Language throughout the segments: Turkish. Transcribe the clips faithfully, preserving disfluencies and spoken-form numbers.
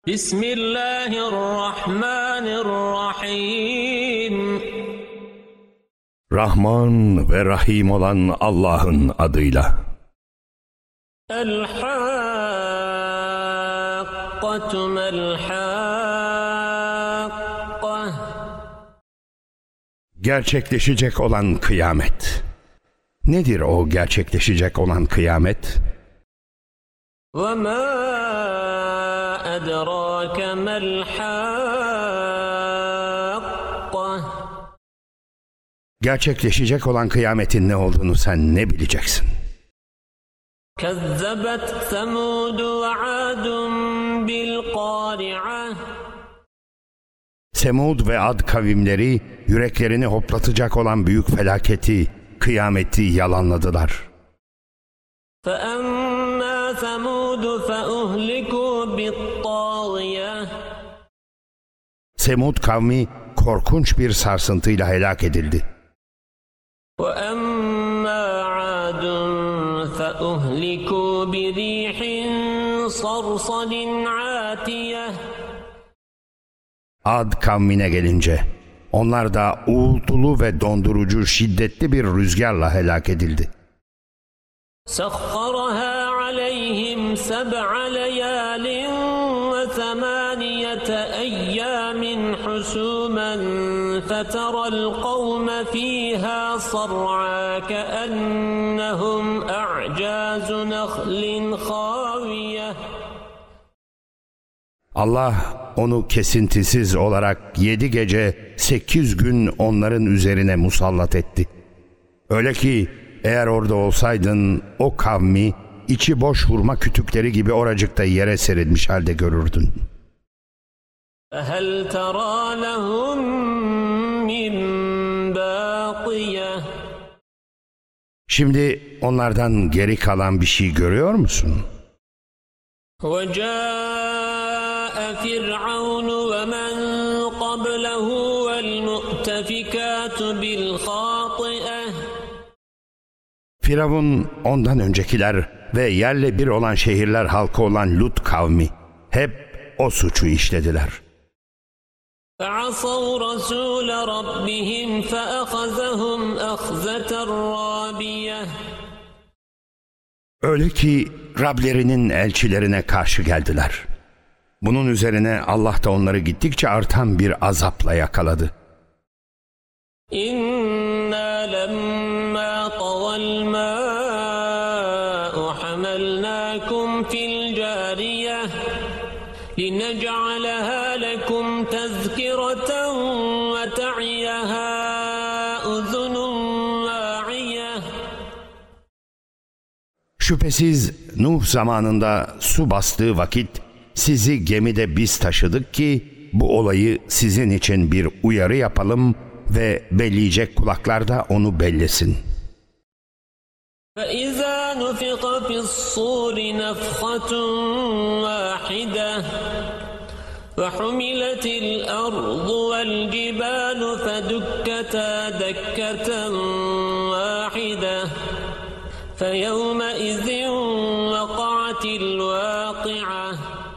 Bismillahirrahmanirrahim. Rahman ve Rahim olan Allah'ın adıyla. El-Hakkatu mel-Hakka. Gerçekleşecek olan kıyamet. Nedir o gerçekleşecek olan kıyamet? وَمَا أَدْرَاكَ مَا الْحَاقَّةُ. Gerçekleşecek olan kıyametin ne olduğunu sen ne bileceksin? كَذَّبَتْ ثَمُودُ وَعَادٌ بِالْقَارِعَةِ. Semud ve Ad kavimleri yüreklerini hoplatacak olan büyük felaketi, kıyameti yalanladılar. فَأَمَّا ثَمُودُ فَأُهْلِكُوا بِالطَّاغِيَةِ. Semud kavmi korkunç bir sarsıntıyla helak edildi. وَأَمَّا عَادٌ فَأُهْلِكُوا بِرِيحٍ صَرْصَرٍ عَاتِيَةٍ. Ad kavmine gelince, onlar da uğultulu ve dondurucu şiddetli bir rüzgarla helak edildi. سَخَّرَهَا عَلَيْهِمْ سَبْعَ لَيَالٍ وَثَمَانِيَةَ أَيَّامٍ حُسُومًا فَتَرَى الْقَوْمَ فِيهَا صَرْعَىٰ كَأَنَّهُمْ أَعْجَازُ نَخْلٍ خَاوِيَةٍ. Allah onu kesintisiz olarak yedi gece sekiz gün onların üzerine musallat etti. Öyle ki eğer orada olsaydın o kavmi içi boş hurma kütükleri gibi oracıkta yere serilmiş halde görürdün. فَهَلْ تَرَى لَهُمْ مِنْ بَاقِيَةٍ. Şimdi onlardan geri kalan bir şey görüyor musun? وَجَاءَ فِرْعَوْنُ وَمَنْ قَبْلَهُ وَالْمُؤْتَفِكَاتُ بِالْخَاطِئَةِ. Firavun, ondan öncekiler ve yerle bir olan şehirler halkı olan Lut kavmi hep o suçu işlediler. فَعَصَوْا رَسُولَ رَبِّهِمْ فَأَخَذَهُمْ أَخْذَةً رَّابِيَةً. Öyle ki Rablerinin elçilerine karşı geldiler. Bunun üzerine Allah da onları gittikçe artan bir azapla yakaladı. İnna lemma taval ma'u hamalnakum fil cariyeh linec'alaha lekum tezkireten ve ta'iyaha uzunun va'iyeh. Şüphesiz Nuh zamanında su bastığı vakit sizi gemide biz taşıdık ki bu olayı sizin için bir uyarı yapalım ve belleyecek kulaklar da onu bellesin. فَإِذَا نُفِخَ فِي الصُّورِ نَفْخَةٌ وَاحِدَةٌ وَحُمِلَتِ الْأَرْضُ وَالْجِبَالُ فَدُكَّتَا دَكَّةً وَاحِدَةً فَيَوْمَئِذٍ وَقَعَتِ الْوَاقِعَةُ.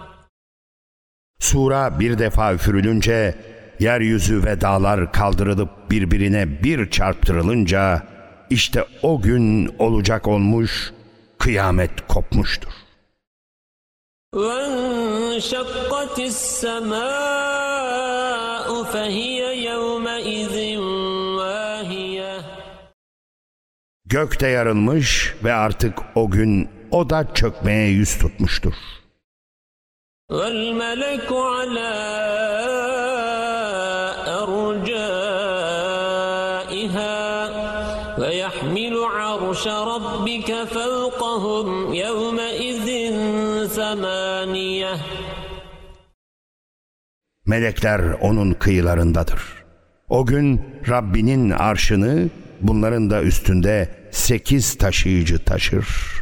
Sura bir defa üfürülünce, yeryüzü ve dağlar kaldırılıp birbirine bir çarptırılınca, işte o gün olacak olmuş, kıyamet kopmuştur. وَانشَقَّتِ السَّمَاءُ فَهِيَ يَوْمَئِذٍ وَاهِيَةٌ. Gök de yarılmış ve artık o gün o da çökmeye yüz tutmuştur. وَالْمَلَكُ عَلَى أَرْجَائِهَا وَيَحْمِلُ عَرْشَ رَبِّكَ فَوْقَهُمْ يَوْمَئِذٍ ثَمَانِيَةٌ. Melekler onun kıyılarındadır. O gün Rabbinin arşını bunların da üstünde sekiz taşıyıcı taşır.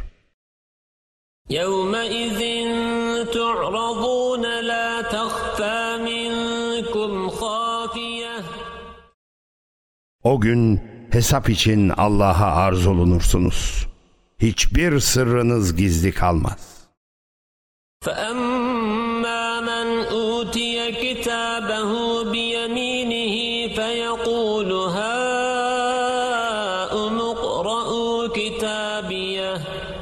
يَوْمَئِذٍ تُعْرَضُونَ لَا تَخْفَى مِنْكُمْ خَافِيَةٌ. O gün hesap için Allah'a arz olunursunuz. Hiçbir sırrınız gizli kalmaz. فَأَمَّا مَنْ كتابه بيمينه فيقول هاؤم اقرءوا كتابيه.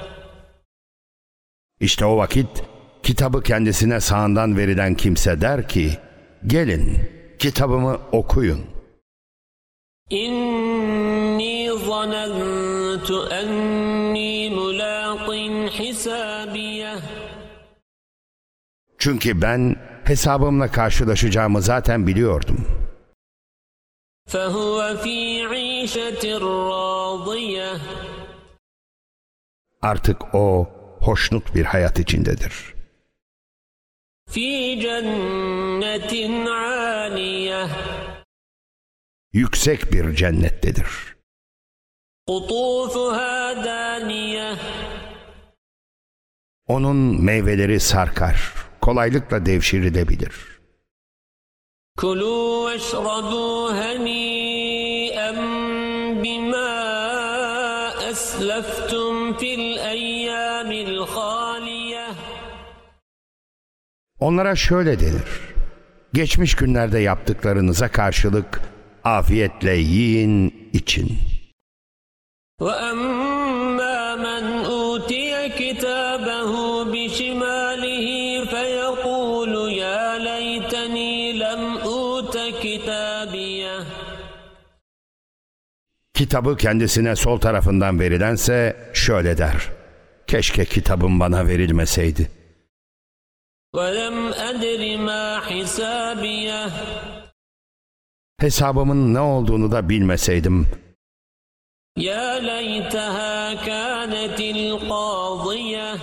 İşte o vakit kitabı kendisine sağından verilen kimse der ki, gelin kitabımı okuyun. İnni zanentu enni mulaqin hisabiyeh. Çünkü ben hesabımla karşılaşacağımı zaten biliyordum. فَهُوَ فِي عِيشَةٍ رَاضِيَةٍ. Artık o hoşnut bir hayat içindedir. فِي جَنَّةٍ عَالِيَةٍ. Yüksek bir cennettedir. قُطُوفُهَا دَانِيَةٌ. Onun meyveleri sarkar, kolaylıkla devşirilebilir. كُلُوا وَاشْرَبُوا هَنِيئًا بِمَا أَسْلَفْتُمْ فِي الْأَيَّامِ الْخَالِيَةِ. Onlara şöyle denir: geçmiş günlerde yaptıklarınıza karşılık afiyetle yiyin, için. وَأَمَّا مَنْ أُوتِيَ كِتَابَهُ بِشِمَالِهِ فَيَقُولُ يَا لَيْتَنِي لَمْ أُوتَ كِتَابِيَهْ. Kitabı kendisine sol tarafından verilense şöyle der: keşke kitabım bana verilmeseydi. وَلَمْ أَدْرِ مَا حِسَابِيَهْ. Hesabımın ne olduğunu da bilmeseydim. يَا لَيْتَهَا كَانَتِ الْقَاضِيَةِ.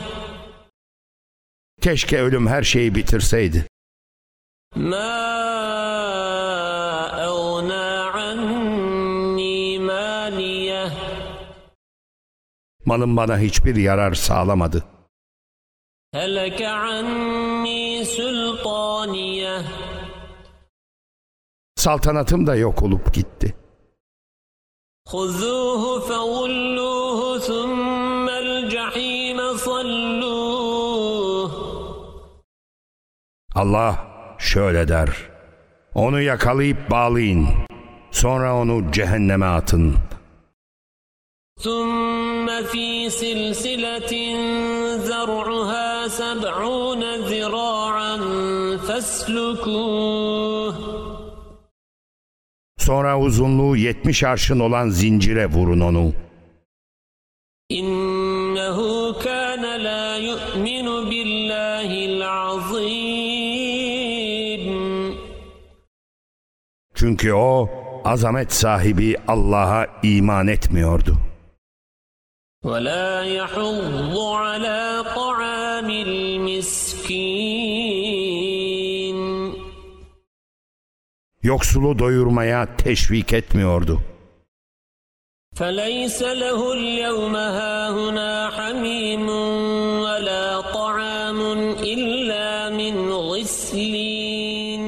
Keşke ölüm her şeyi bitirseydi. مَا أَغْنَى عَنِّي مَالِيَهْ. Malım bana hiçbir yarar sağlamadı. هَلَكَ عَنِّي سُلْطَانِيَهْ. Saltanatım da yok olup gitti. خُذُوهُ فَغُلُّوهُ ثُمَّ الْجَحِيمَ صَلُّوهُ. Allah şöyle der: onu yakalayıp bağlayın, sonra onu cehenneme atın. ثُمَّ فِي سِلْسِلَةٍ ذَرْعُهَا سَبْعُونَ ذِرَاعًا فَاسْلُكُوهُ. Sonra uzunluğu yetmiş arşın olan zincire vurun onu. İnnehu kana la yu'minu billahil azim. Çünkü o azamet sahibi Allah'a iman etmiyordu. Ve la yahuddu ala ta'amil miskin. Yoksulu doyurmaya teşvik etmiyordu. فَلَيْسَ لَهُ الْيَوْمَ هَاهُنَا حَمِيمٌ وَلَا طَعَامٌ إِلَّا مِنْ غِسْلِينٍ.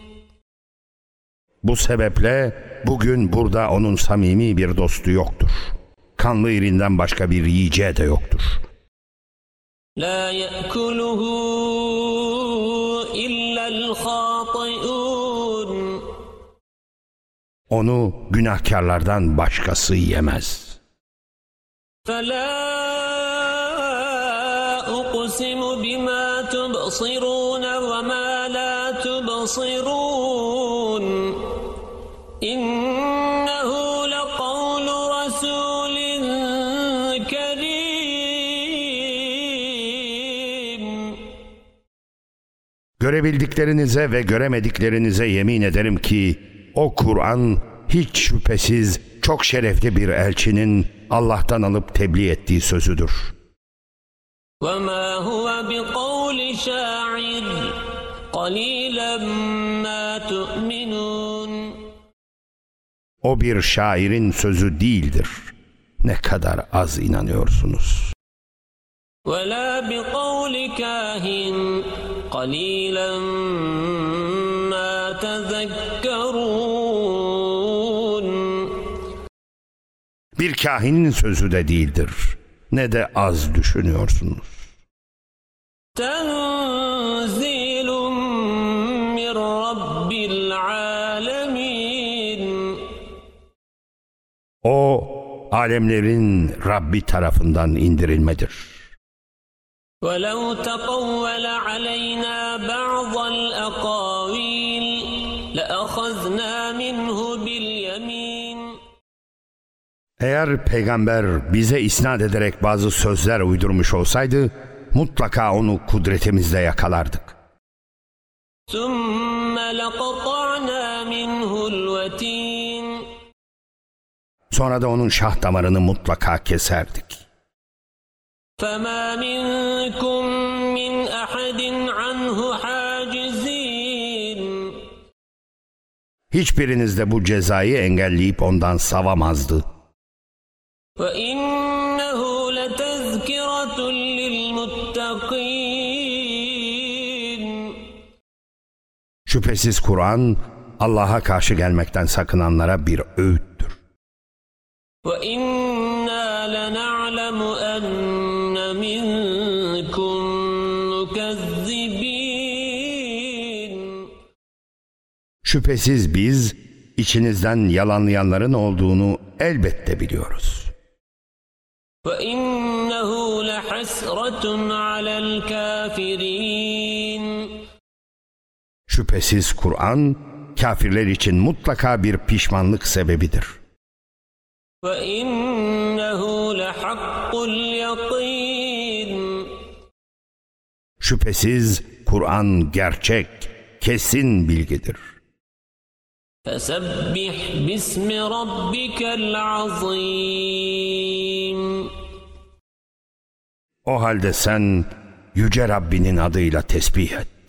Bu sebeple bugün burada onun samimi bir dostu yoktur. Kanlı irinden başka bir yiyeceği de yoktur. لَا يَأْكُلُهُ إِلَّا الْخَاطِئُونَ. Onu günahkarlardan başkası yemez. فَلَا أُقْسِمُ بِمَا تُبْصِرُونَ وَمَا لَا تُبْصِرُونَ. إِنَّهُ لَقَوْلُ رَسُولٍ كَرِيمٍ. Görebildiklerinize ve göremediklerinize yemin ederim ki o Kur'an hiç şüphesiz çok şerefli bir elçinin Allah'tan alıp tebliğ ettiği sözüdür. وَمَا هُوَ بِقَوْلِ شَاعِرٍ قَلِيلًا مَا تُؤْمِنُونَ. O bir şairin sözü değildir. Ne kadar az inanıyorsunuz. وَلَا بِقَوْلِ كَاهِنٍ قَلِيلًا مَا تَذَكَّرُونَ. Bir kahinin sözü de değildir. Ne de az düşünüyorsunuz. تَنْزِيلٌ مِّنْ alemlerin Rabbi tarafından indirilmedir. وَلَوْ تَقَوَّلَ عَلَيْنَا بَعْضَ الْأَقَاوِيلِ لَأَخَذْنَا مِنْهُ بِالْيَمِينِ Eğer peygamber bize isnat ederek bazı sözler uydurmuş olsaydı, mutlaka onu kudretimizle yakalardık. ثُمَّ لَقَطَعْنَا مِنْهُ الْوَتِينَ Sonra da onun şah damarını mutlaka keserdik. فَمَا مِنْكُمْ مِنْ أَحَدٍ عَنْهُ حَاجِزِينَ Hiçbiriniz de bu cezayı engelleyip ondan savamazdı. وَإِنَّهُ لَتَذْكِرَةٌ لِلْمُتَّقِينَ Şüphesiz Kur'an, Allah'a karşı gelmekten sakınanlara bir öğüttür. وَإِنَّا لَنَعْلَمُ أَنَّ مِنْكُمْ مُكَذِّبِينَ Şüphesiz biz, içinizden yalanlayanların olduğunu elbette biliyoruz. وَإِنَّهُ لَحَسْرَةٌ عَلَى الْكَافِرِينَ Şüphesiz Kur'an, kafirler için mutlaka bir pişmanlık sebebidir. وَإِنَّهُ لَحَقُّ الْيَقِينِ Şüphesiz Kur'an gerçek, kesin bilgidir. فَسَبِّحْ بِاسْمِ رَبِّكَ الْعَظِيمِ O halde sen Yüce Rabbinin adıyla tesbih et.